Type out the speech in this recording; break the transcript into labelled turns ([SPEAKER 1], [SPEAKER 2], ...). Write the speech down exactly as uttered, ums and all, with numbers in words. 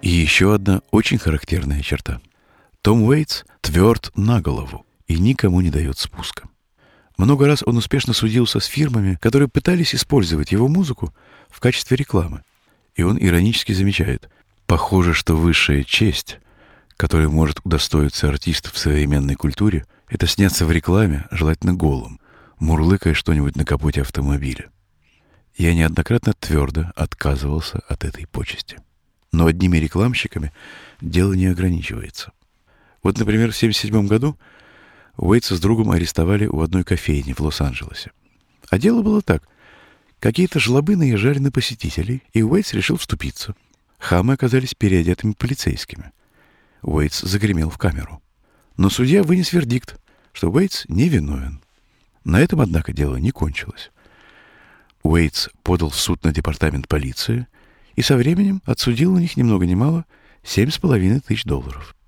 [SPEAKER 1] И еще одна очень характерная черта. Том Уэйтс тверд на голову и никому не дает спуска. Много раз он успешно судился с фирмами, которые пытались использовать его музыку в качестве рекламы. И он иронически замечает: похоже, что высшая честь, которой может удостоиться артист в современной культуре, это сняться в рекламе, желательно голым, мурлыкая что-нибудь на капоте автомобиля. Я неоднократно твердо отказывался от этой почести. Но одними рекламщиками дело не ограничивается. Вот, например, в семьдесят седьмом году Уэйтса с другом арестовали у одной кофейни в Лос-Анджелесе. А дело было так. Какие-то жлобы наезжали на посетителей, и Уэйтс решил вступиться. Хамы оказались переодетыми полицейскими. Уэйтс загремел в камеру. Но судья вынес вердикт, что Уэйтс невиновен. На этом, однако, дело не кончилось. Уэйтс подал в суд на департамент полиции и со временем отсудил у них ни много ни мало семь с половиной тысяч долларов.